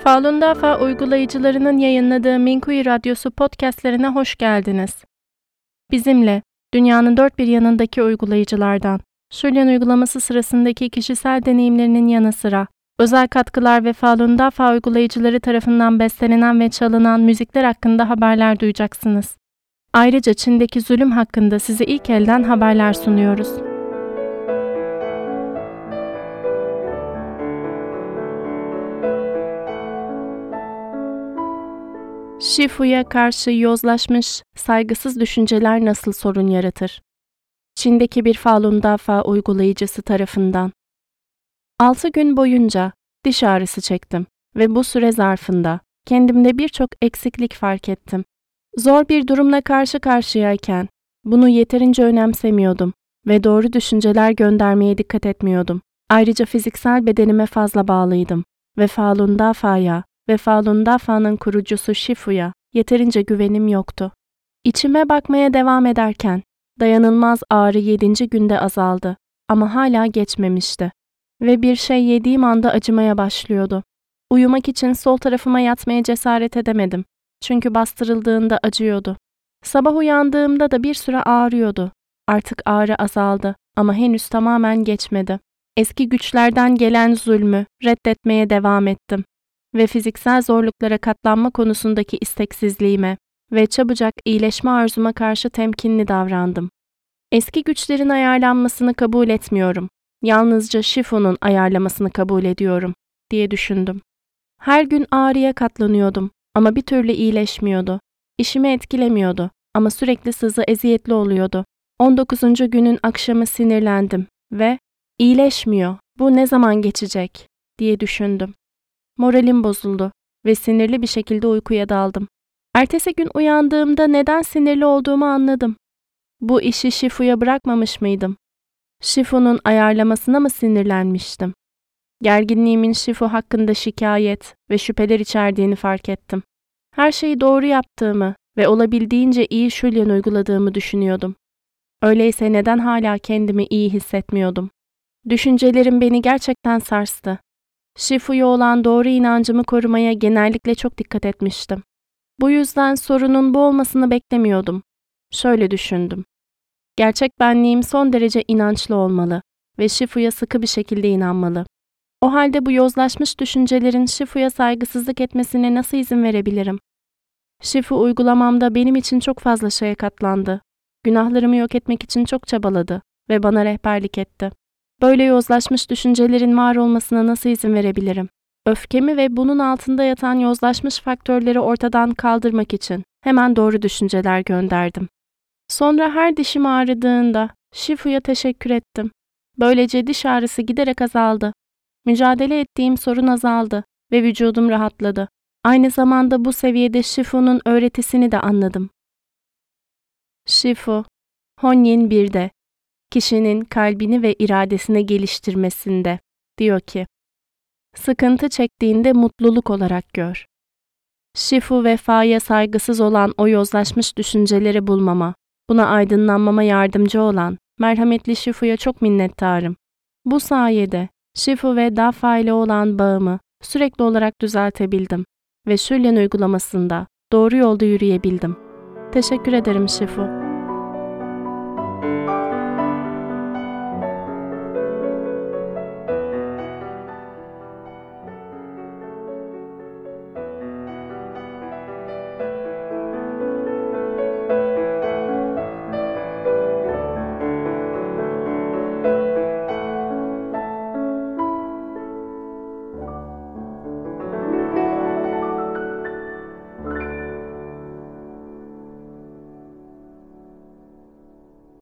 Falun Dafa uygulayıcılarının yayınladığı Minkuyu Radyosu podcastlerine hoş geldiniz. Bizimle, dünyanın dört bir yanındaki uygulayıcılardan, Şulyan uygulaması sırasındaki kişisel deneyimlerinin yanı sıra, özel katkılar ve Falun Dafa uygulayıcıları tarafından bestelenen ve çalınan müzikler hakkında haberler duyacaksınız. Ayrıca Çin'deki zulüm hakkında size ilk elden haberler sunuyoruz. Shifu'ya karşı yozlaşmış, saygısız düşünceler nasıl sorun yaratır? Çin'deki bir Falun Dafa uygulayıcısı tarafından. 6 gün boyunca diş ağrısı çektim ve bu süre zarfında kendimde birçok eksiklik fark ettim. Zor bir durumla karşı karşıyayken bunu yeterince önemsemiyordum ve doğru düşünceler göndermeye dikkat etmiyordum. Ayrıca fiziksel bedenime fazla bağlıydım ve Falun Dafa'ya ve Falun Dafa'nın kurucusu Shifu'ya yeterince güvenim yoktu. İçime bakmaya devam ederken dayanılmaz ağrı 7. günde azaldı ama hala geçmemişti ve bir şey yediğim anda acımaya başlıyordu. Uyumak için sol tarafıma yatmaya cesaret edemedim çünkü bastırıldığında acıyordu. Sabah uyandığımda da bir süre ağrıyordu. Artık ağrı azaldı ama henüz tamamen geçmedi. Eski güçlerden gelen zulmü reddetmeye devam ettim ve fiziksel zorluklara katlanma konusundaki isteksizliğime ve çabucak iyileşme arzuma karşı temkinli davrandım. Eski güçlerin ayarlanmasını kabul etmiyorum. Yalnızca Shifu'nun ayarlamasını kabul ediyorum, diye düşündüm. Her gün ağrıya katlanıyordum ama bir türlü iyileşmiyordu. İşimi etkilemiyordu ama sürekli sızı eziyetli oluyordu. 19. günün akşamı sinirlendim ve "İyileşmiyor, bu ne zaman geçecek?" diye düşündüm. Moralim bozuldu ve sinirli bir şekilde uykuya daldım. Ertesi gün uyandığımda neden sinirli olduğumu anladım. Bu işi Shifu'ya bırakmamış mıydım? Shifu'nun ayarlamasına mı sinirlenmiştim? Gerginliğimin Shifu hakkında şikayet ve şüpheler içerdiğini fark ettim. Her şeyi doğru yaptığımı ve olabildiğince iyi Şulyan uyguladığımı düşünüyordum. Öyleyse neden hala kendimi iyi hissetmiyordum? Düşüncelerim beni gerçekten sarstı. Shifu'ya olan doğru inancımı korumaya genellikle çok dikkat etmiştim. Bu yüzden sorunun bu olmasını beklemiyordum. Şöyle düşündüm. Gerçek benliğim son derece inançlı olmalı ve Shifu'ya sıkı bir şekilde inanmalı. O halde bu yozlaşmış düşüncelerin Shifu'ya saygısızlık etmesine nasıl izin verebilirim? Shifu uygulamamda benim için çok fazla şeye katlandı. Günahlarımı yok etmek için çok çabaladı ve bana rehberlik etti. Böyle yozlaşmış düşüncelerin var olmasına nasıl izin verebilirim? Öfkemi ve bunun altında yatan yozlaşmış faktörleri ortadan kaldırmak için hemen doğru düşünceler gönderdim. Sonra her dişim ağrıdığında Shifu'ya teşekkür ettim. Böylece diş ağrısı giderek azaldı. Mücadele ettiğim sorun azaldı ve vücudum rahatladı. Aynı zamanda bu seviyede Shifu'nun öğretisini de anladım. Shifu, Honyin 1'de, kişinin kalbini ve iradesini geliştirmesinde, diyor ki, sıkıntı çektiğinde mutluluk olarak gör. Shifu vefaya saygısız olan o yozlaşmış düşünceleri bulmama, buna aydınlanmama yardımcı olan merhametli Shifu'ya çok minnettarım. Bu sayede Shifu ve Dafa ile olan bağımı sürekli olarak düzeltebildim ve Şulyan uygulamasında doğru yolda yürüyebildim. Teşekkür ederim Shifu.